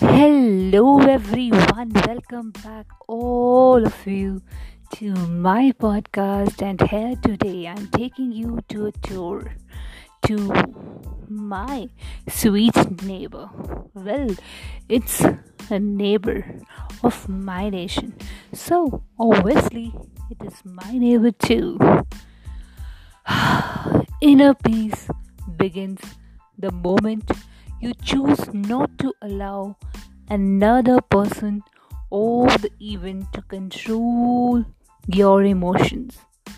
Hello, everyone. Welcome back, all of you, to my podcast. And here today, I'm taking you to a tour to my sweet neighbor. Well, it's a neighbor of my nation. So, obviously, it is my neighbor too. Inner peace begins the moment you choose not to allow another person or the event to control your emotions.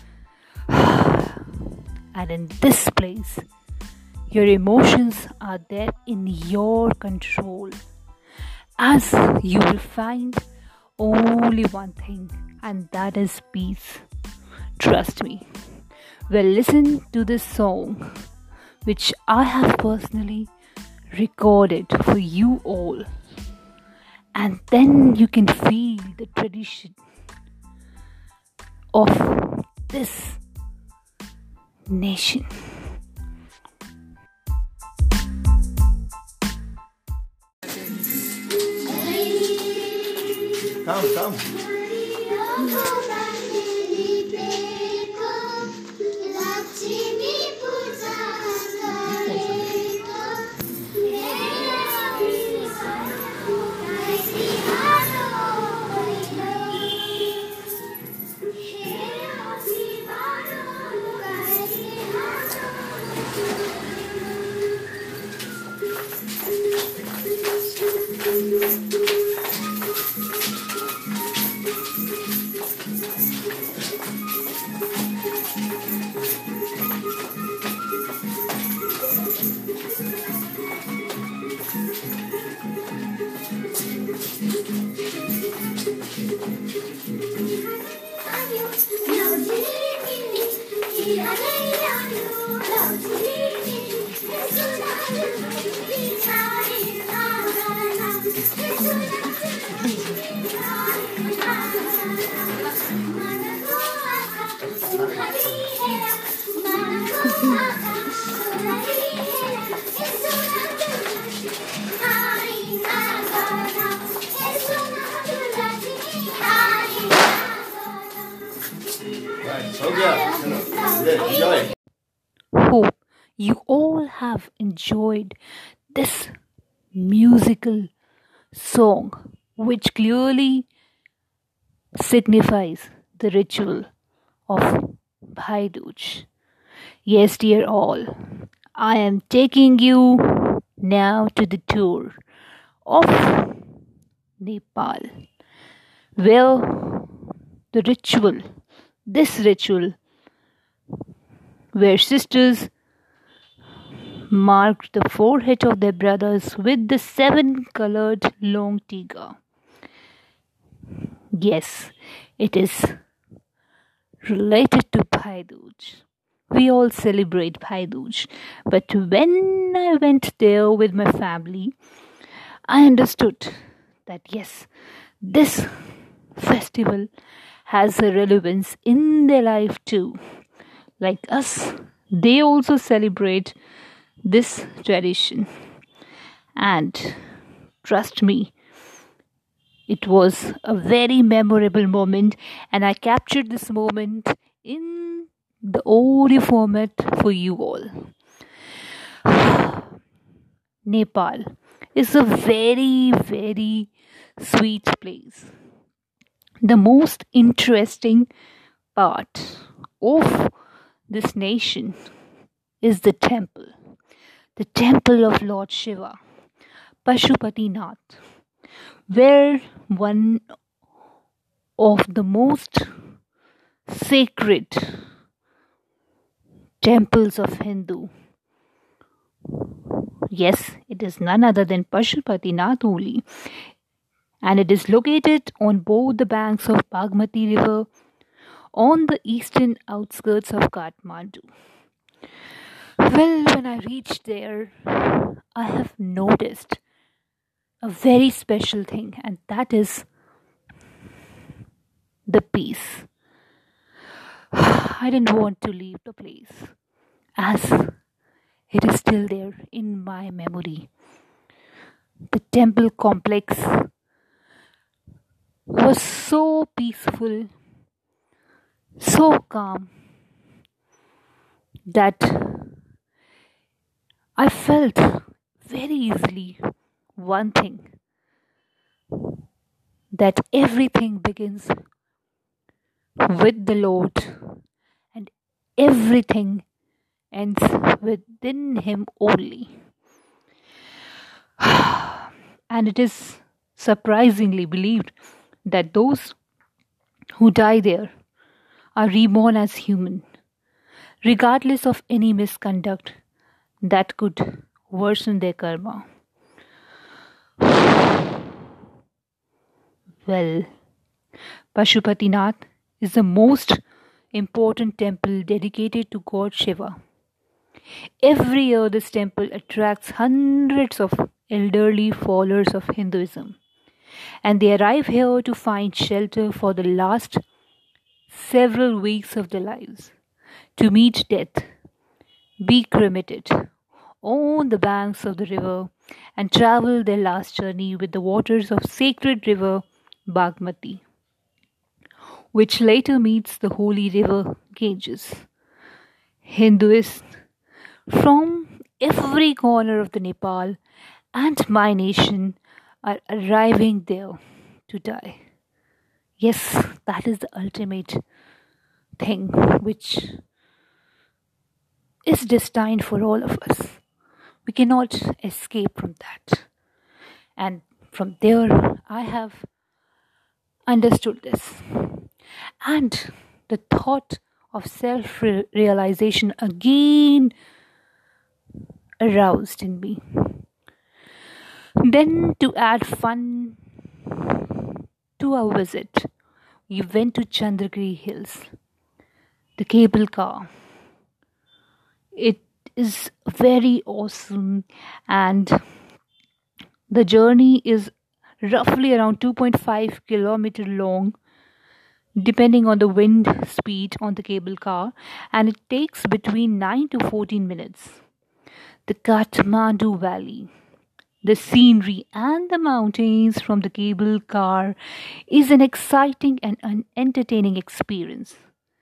And in this place, your emotions are there in your control, as you will find only one thing, and that is peace. Trust me. Well, listen to this song which I have personally recorded for you all, and then you can feel the tradition of this nation. Come. Enjoy. Hope you all have enjoyed this musical song, which clearly signifies the ritual of Bhai Dooj. Yes, dear all, I am taking you now to the tour of Nepal. Well, the ritual, this ritual, where sisters marked the forehead of their brothers with the seven colored long tiga. Yes, it is related to Bhai Dooj. We all celebrate Bhai Dooj, but when I went there with my family, I understood that yes, this festival has a relevance in their life too. Like us, they also celebrate this tradition. And trust me, it was a very memorable moment, and I captured this moment in the audio format for you all. Nepal is a very, very sweet place. The most interesting part of this nation is the temple of Lord Shiva, Pashupatinath, where one of the most sacred temples of Hindu. Yes, it is none other than Pashupatinath only, and it is located on both the banks of Bagmati River on the eastern outskirts of Kathmandu. Well, when I reached there, I have noticed a very special thing, and that is the peace. I didn't want to leave the place, as it is still there in my memory. The temple complex was so peaceful, so calm that I felt very easily one thing, that everything begins with the Lord and everything ends within Him only. And it is surprisingly believed that those who die there are reborn as human, regardless of any misconduct that could worsen their karma. Well, Pashupatinath is the most important temple dedicated to God Shiva. Every year, this temple attracts hundreds of elderly followers of Hinduism, and they arrive here to find shelter for the last several weeks of their lives, to meet death, be cremated on the banks of the river, and travel their last journey with the waters of sacred river Bagmati, which later meets the holy river Ganges. Hindus from every corner of the Nepal and my nation are arriving there to die. Yes, that is the ultimate thing which is destined for all of us. We cannot escape from that. And from there, I have understood this. And the thought of self realization again aroused in me. Then, to add fun to our visit, we went to Chandragiri Hills, the cable car. It is very awesome, and the journey is roughly around 2.5 kilometer long, depending on the wind speed on the cable car, and it takes between 9 to 14 minutes. The Kathmandu Valley, the scenery and the mountains from the cable car is an exciting and an entertaining experience.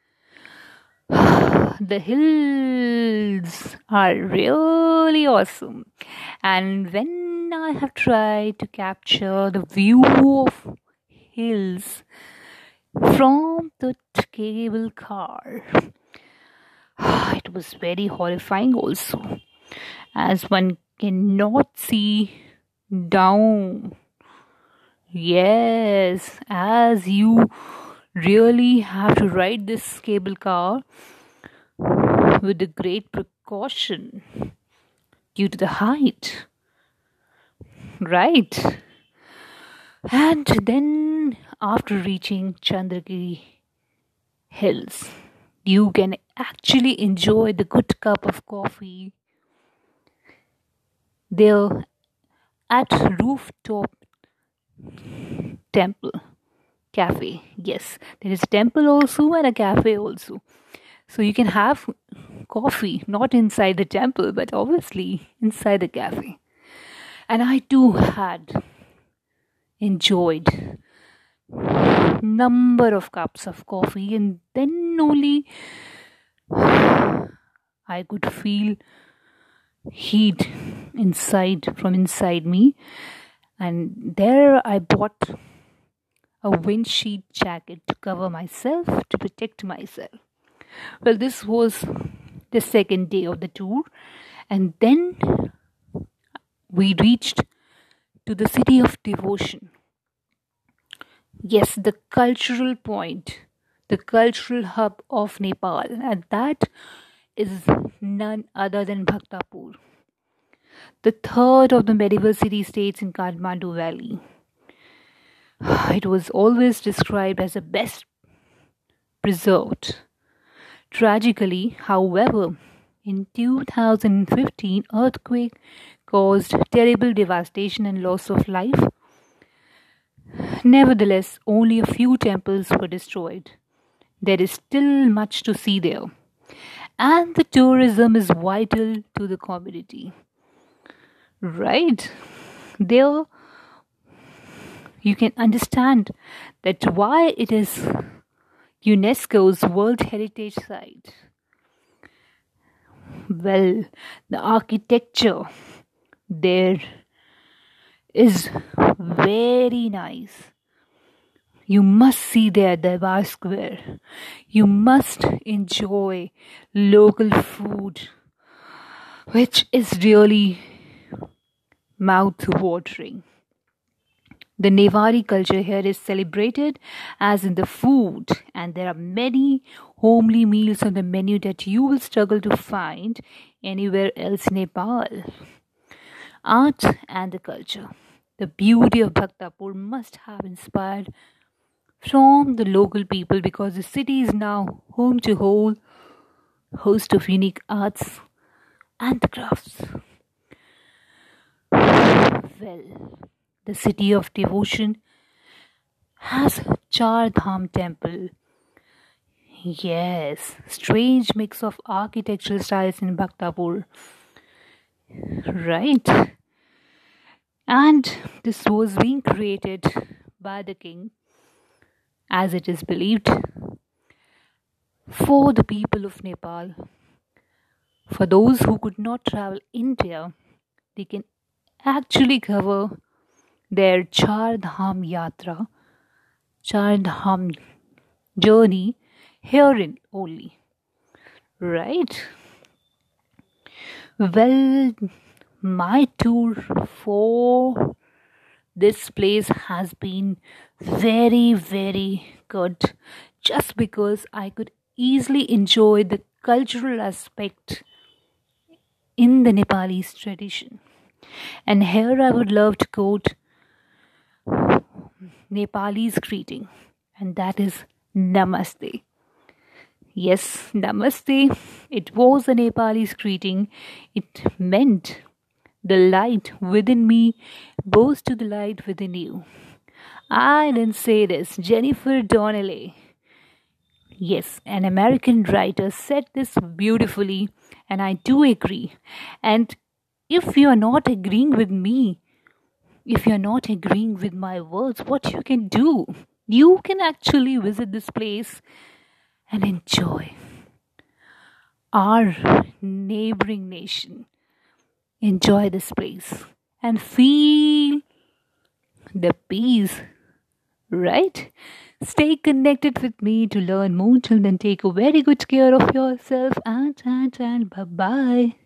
The hills are really awesome, and when I have tried to capture the view of hills from the cable car, it was very horrifying also, as one cannot see down. Yes, as you really have to ride this cable car with a great precaution due to the height, right? And then, after reaching Chandragiri Hills, you can actually enjoy the good cup of coffee there at rooftop temple cafe. Yes, there is a temple also and a cafe also. So you can have coffee not inside the temple, but obviously inside the cafe. And I too had enjoyed number of cups of coffee, and then only I could feel heat inside me, and there I bought a windshield jacket to cover myself, to protect myself. Well, this was the second day of the tour, and then we reached to the city of devotion. Yes, the cultural point, the cultural hub of Nepal, and that is none other than Bhaktapur, the third of the medieval city states in Kathmandu Valley. It was always described as the best preserved. Tragically, however, in 2015, earthquake caused terrible devastation and loss of life. Nevertheless, only a few temples were destroyed. There is still much to see there, and the tourism is vital to the community. Right? There you can understand that why it is UNESCO's World Heritage Site. Well, the architecture there is very nice. You must see their Darbar Square. You must enjoy local food, which is really mouth watering. The Newari culture here is celebrated as in the food, and there are many homely meals on the menu that you will struggle to find anywhere else in Nepal. Art and the culture. The beauty of Bhaktapur must have inspired from the local people because the city is now home to a whole host of unique arts and the crafts. Well, the city of devotion has Char Dham temple. Yes, strange mix of architectural styles in Bhaktapur. Right. And this was being created by the king, as it is believed, for the people of Nepal. For those who could not travel India, they can actually cover their Char Dham Yatra, Char Dham journey herein only. Right? Well, my tour for this place has been very, very good just because I could easily enjoy the cultural aspect in the Nepalese tradition. And here I would love to quote Nepalese greeting, and that is Namaste. Yes, Namaste. It was a Nepalese greeting. It meant the light within me bows to the light within you. I didn't say this. Jennifer Donnelly. Yes, an American writer said this beautifully, and I do agree. And if you are not agreeing with me, if you're not agreeing with my words, what you can do? You can actually visit this place and enjoy our neighboring nation. Enjoy this place and feel the peace, right? Stay connected with me to learn more. Till then, take a very good care of yourself and bye bye.